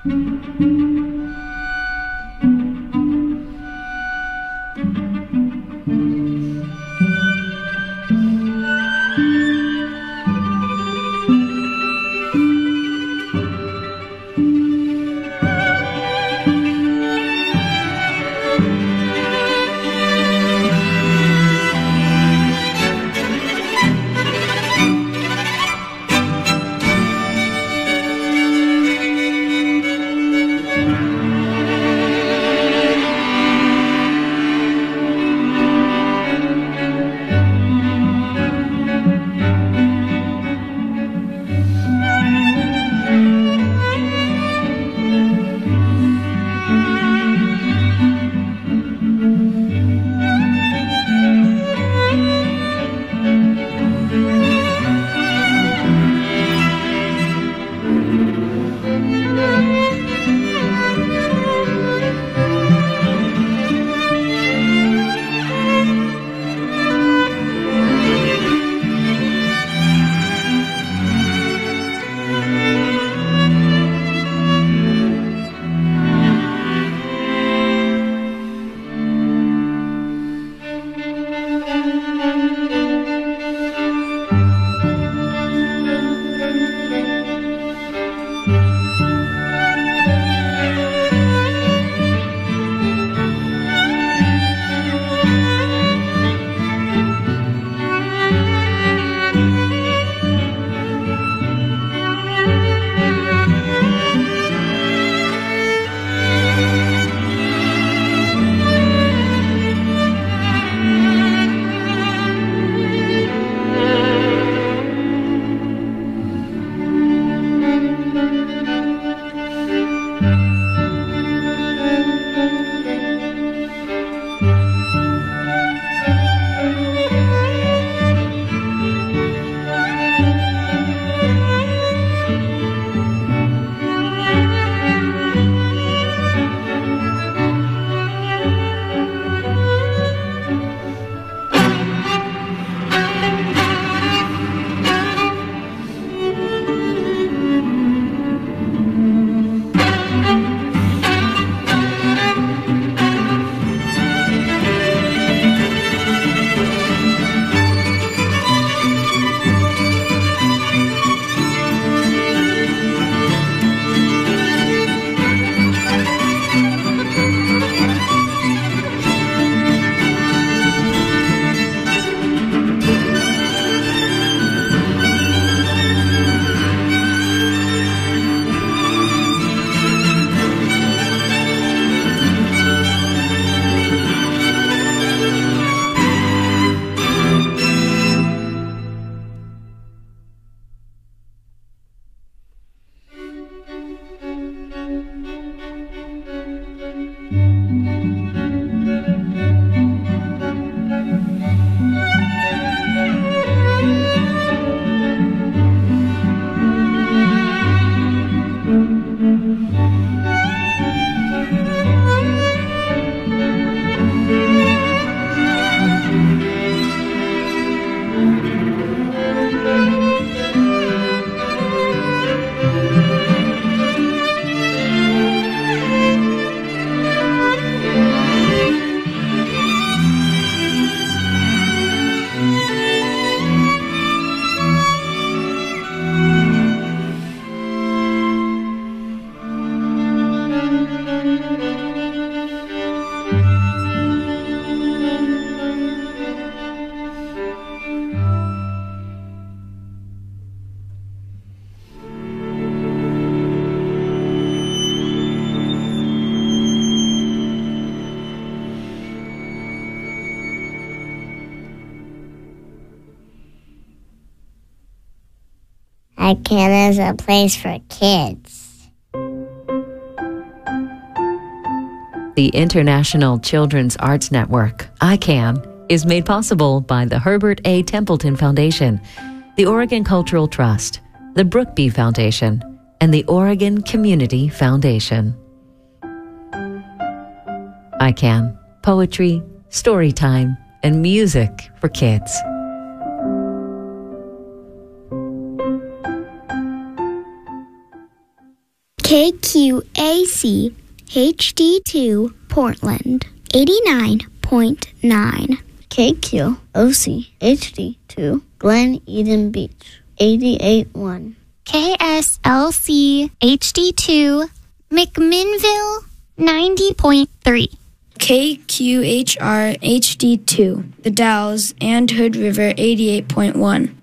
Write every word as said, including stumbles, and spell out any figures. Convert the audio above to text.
ICANN is a place for kids. The International Children's Arts Network, ICANN, is made possible by the Herbert A. Templeton Foundation, the Oregon Cultural Trust, the Brookby Foundation, and the Oregon Community Foundation. ICANN, poetry, story time, and music for kids. K Q A C H D two Portland, eighty-nine point nine. K Q O C H D two Glen Eden Beach, eighty-eight point one. K S L C H D two McMinnville, ninety point three. K Q H R H D two The Dalles and Hood River, eighty-eight point one.